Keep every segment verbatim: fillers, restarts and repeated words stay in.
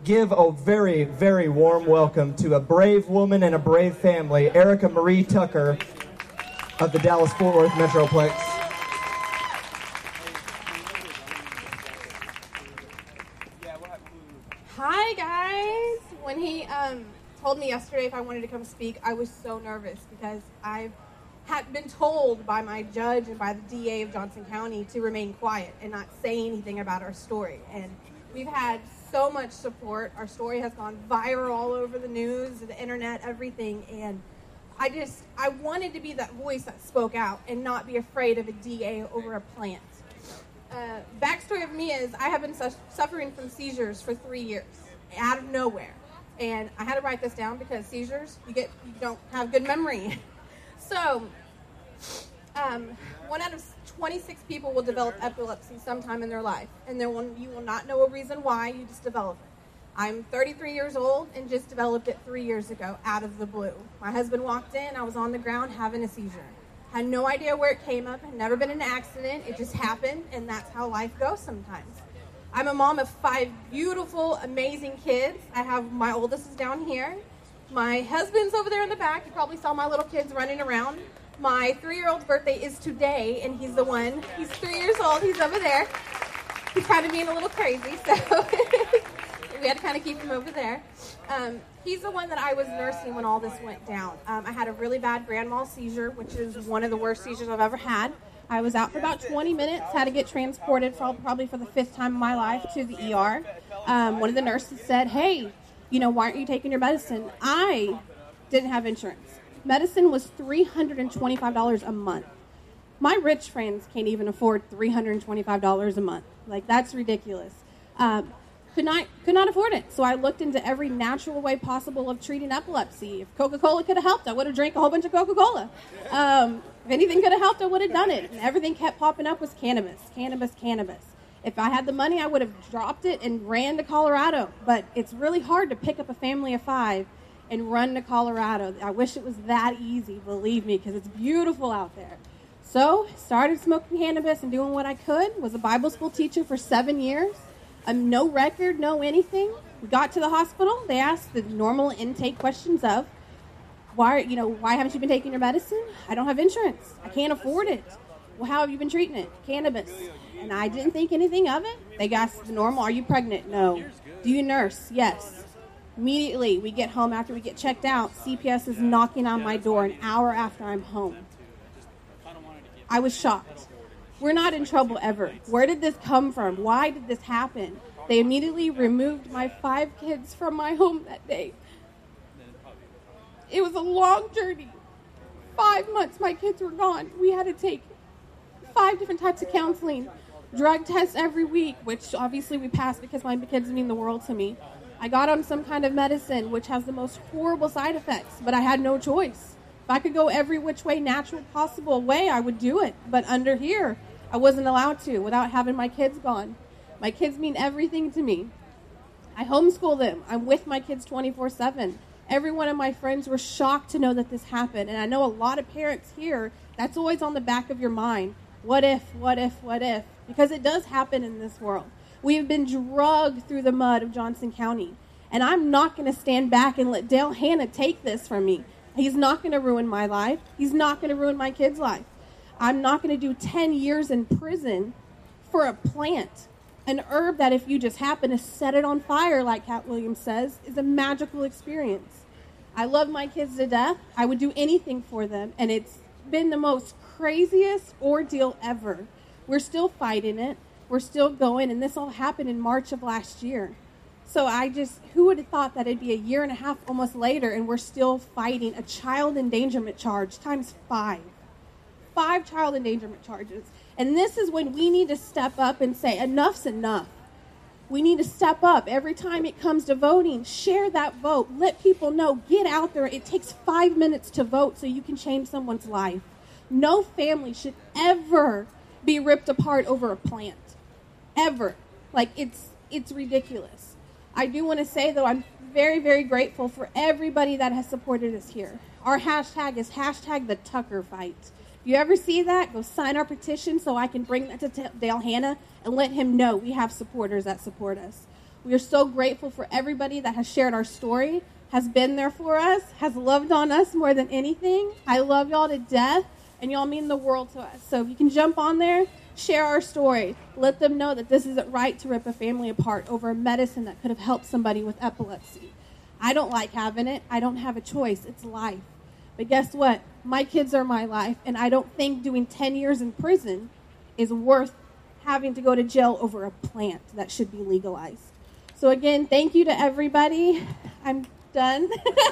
give a very, very warm welcome to a brave woman and a brave family, Erica Marie Tucker of the Dallas-Fort Worth Metroplex. Hi, guys. When he um, told me yesterday if I wanted to come speak, I was so nervous because I've had been told by my judge and by the D A of Johnson County to remain quiet and not say anything about our story. And we've had so much support. Our story has gone viral all over the news, the internet, everything. And I just, I wanted to be that voice that spoke out and not be afraid of a D A over a plant. Uh, backstory of me is I have been su- suffering from seizures for three years, out of nowhere. And I had to write this down because seizures, you get, you don't have good memory. So, um, one out of twenty-six people will develop epilepsy sometime in their life. And then one, you will not know a reason why, you just develop it. I'm thirty-three years old and just developed it three years ago out of the blue. My husband walked in, I was on the ground having a seizure. Had no idea where it came up, had never been in an accident, it just happened, and that's how life goes sometimes. I'm a mom of five beautiful, amazing kids. I have, my oldest is down here. My husband's over there in the back. You probably saw my little kids running around. My three-year-old's birthday is today, and he's the one. He's three years old. He's over there. He's kind of being a little crazy, so we had to kind of keep him over there. Um, he's the one that I was nursing when all this went down. Um, I had a really bad grand mal seizure, which is one of the worst seizures I've ever had. I was out for about twenty minutes, had to get transported for, probably for the fifth time in my life to the E R. Um, one of the nurses said, hey, you know, why aren't you taking your medicine? I didn't have insurance. Medicine was three hundred twenty-five dollars a month. My rich friends can't even afford three hundred twenty-five dollars a month. Like, that's ridiculous. Um, could not could not afford it. So I looked into every natural way possible of treating epilepsy. If Coca-Cola could have helped, I would have drank a whole bunch of Coca-Cola. Um, if anything could have helped, I would have done it. And everything kept popping up was cannabis, cannabis, cannabis. If I had the money, I would have dropped it and ran to Colorado. But it's really hard to pick up a family of five and run to Colorado. I wish it was that easy, believe me, because it's beautiful out there. So, started smoking cannabis and doing what I could. Was a Bible school teacher for seven years. Um, no record, no anything. We got to the hospital. They asked the normal intake questions of, why, you know, why haven't you been taking your medicine? I don't have insurance. I can't afford it. Well, how have you been treating it? Cannabis. And I didn't think anything of it. They asked the normal, are you pregnant? No. Do you nurse? Yes. Immediately, we get home after we get checked out. C P S is knocking on my door an hour after I'm home. I was shocked. We're not in trouble ever. Where did this come from? Why did this happen? They immediately removed my five kids from my home that day. It was a long journey. Five months my kids were gone. We had to take five different types of counseling, drug tests every week, which obviously we passed because my kids mean the world to me. I got on some kind of medicine, which has the most horrible side effects, but I had no choice. If I could go every which way, natural possible way, I would do it. But under here, I wasn't allowed to without having my kids gone. My kids mean everything to me. I homeschool them. I'm with my kids twenty-four seven. Every one of my friends were shocked to know that this happened. And I know a lot of parents here, that's always on the back of your mind. What if, what if, what if? Because it does happen in this world. We've been dragged through the mud of Johnson County. And I'm not going to stand back and let Dale Hanna take this from me. He's not going to ruin my life. He's not going to ruin my kid's life. I'm not going to do ten years in prison for a plant. An herb that if you just happen to set it on fire, like Cat Williams says, is a magical experience. I love my kids to death. I would do anything for them. And it's been the most craziest ordeal ever. We're still fighting it. We're still going. And this all happened in March of last year. So I just, who would have thought that it'd be a year and a half almost later and we're still fighting a child endangerment charge times five. Five child endangerment charges. And this is when we need to step up and say, enough's enough. We need to step up. Every time it comes to voting, share that vote. Let people know. Get out there. It takes five minutes to vote so you can change someone's life. No family should ever be ripped apart over a plant. Ever. Like, it's it's ridiculous. I do want to say, though, I'm very, very grateful for everybody that has supported us here. Our hashtag is hashtag the Tucker Fight. If you ever see that, go sign our petition so I can bring that to Dale Hanna and let him know we have supporters that support us. We are so grateful for everybody that has shared our story, has been there for us, has loved on us more than anything. I love y'all to death, and y'all mean the world to us. So if you can jump on there, share our story. Let them know that this isn't right to rip a family apart over a medicine that could have helped somebody with epilepsy. I don't like having it. I don't have a choice. It's life. But guess what? My kids are my life, and I don't think doing ten years in prison is worth having to go to jail over a plant that should be legalized. So again, thank you to everybody. I'm done.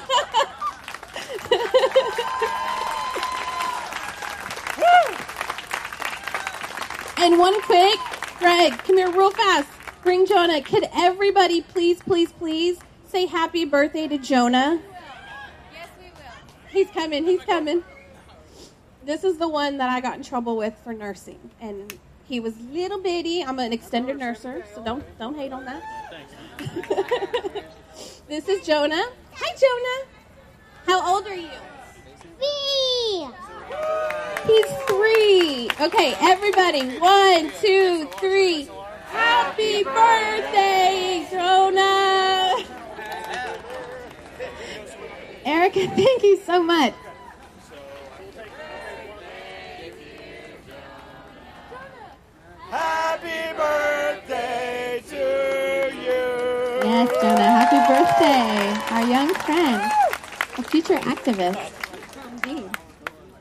And one quick, Greg, come here real fast. Bring Jonah. Could everybody please, please, please say happy birthday to Jonah? Yes, we will. He's coming. He's coming. This is the one that I got in trouble with for nursing. And he was little bitty. I'm an extended nurser, so don't don't hate on that. This is Jonah. Hi, Jonah. How old are you? Three. He's three. Okay, everybody. One, two, three. Happy birthday, Jonah. Erica, thank you so much. Happy birthday to you. Yes, Jonah, happy birthday. Our young friend, a future activist.